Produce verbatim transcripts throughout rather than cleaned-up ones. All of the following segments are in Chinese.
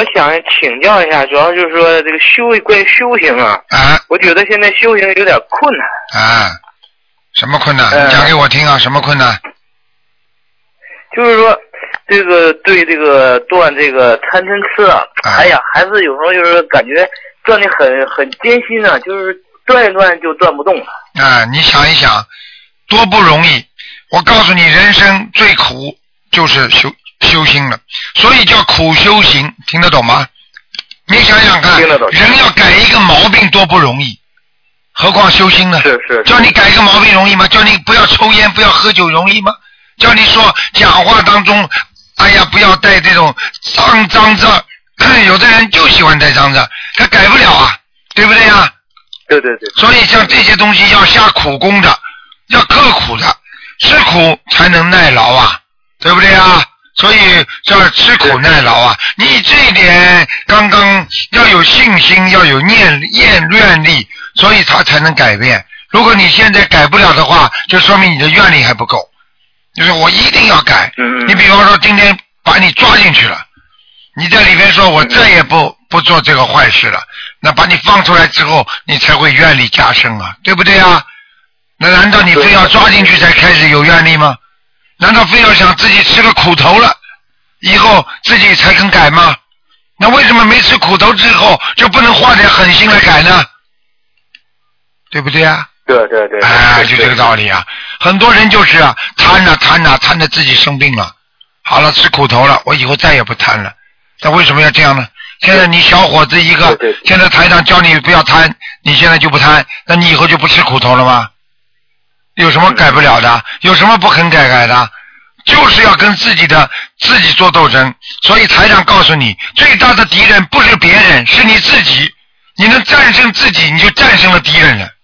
想请教一下，主要就是说这个修关于修行啊， 啊， 我觉得现在修行有点困难。 啊，什么困难？ 呃、 你讲给我听啊，什么困难？ 就是说，这个对这个断这个贪嗔痴啊， 啊哎呀，还是有时候就是感觉断的很很艰辛啊，就是断一断就断不动了。 啊，你想一想，多不容易！我告诉你，人生最苦就是修修心了，所以叫苦修行，听得懂吗？你想想看， 听得懂。 人要改一个毛病多不容易，何况修心呢？ 是是。 叫你改一个毛病容易吗？叫你不要抽烟、不要喝酒容易吗？叫你说讲话当中，哎呀，不要带这种脏脏字，有的人就喜欢带脏字，他改不了啊，对不对呀？ 对对对。 所以像这些东西要下苦功的，要刻苦的，吃苦才能耐劳啊，对不对啊？所以叫吃苦耐劳啊！你这一点刚刚要有信心，要有念念愿力，所以他才能改变。如果你现在改不了的话，就说明你的愿力还不够。就是我一定要改。 嗯、 你比方说今天把你抓进去了，你在里面说我再也不不做这个坏事了，那把你放出来之后，你才会愿力加深啊，对不对啊？那难道你非要抓进去才开始有愿力吗？难道非要想自己吃了苦头了以后自己才肯改吗？那为什么没吃苦头之后就不能花点狠心来改呢？对不对啊？ 对对对。 哎，就这个道理啊！很多人就是啊，贪呐贪呐贪的自己生病了，好了吃苦头了，我以后再也不贪了。那为什么要这样呢？现在你小伙子一个， 对对现在台长教你不要贪，你现在就不贪，那你以后就不吃苦头了吗？有什么改不了的？有什么不肯改改的？就是要跟自己的自己做斗争。所以台长告诉你，最大的敌人不是别人，是你自己。你能战胜自己，你就战胜了敌人了。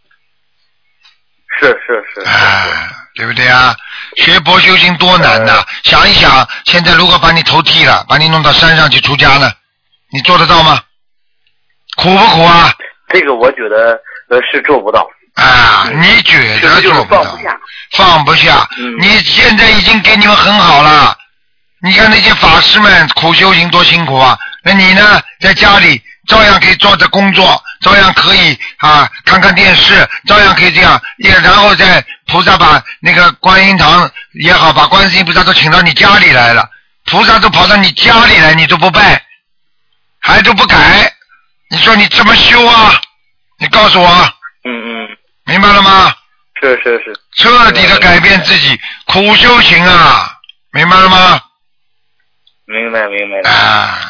是是是。 啊，对不对啊？学佛修行多难呐、呃！想一想，现在如果把你头剃了，把你弄到山上去出家了，你做得到吗？苦不苦啊？ 这个我觉得呃是做不到。 啊，你觉得做不到？ 放不下。 放不下。 嗯。 你现在已经给你们很好了。你看那些法师们苦修行多辛苦啊！那你呢，在家里照样可以做着工作，照样可以啊看看电视，照样可以这样，也然后在菩萨把那个观音堂也好，把观世音菩萨都请到你家里来了，菩萨都跑到你家里来，你都不拜，还都不改，你说你怎么修啊？你告诉我。 嗯嗯。 明白了吗？ 是是是。 彻底的改变自己，苦修行啊，明白了吗？ 明白明白。 啊。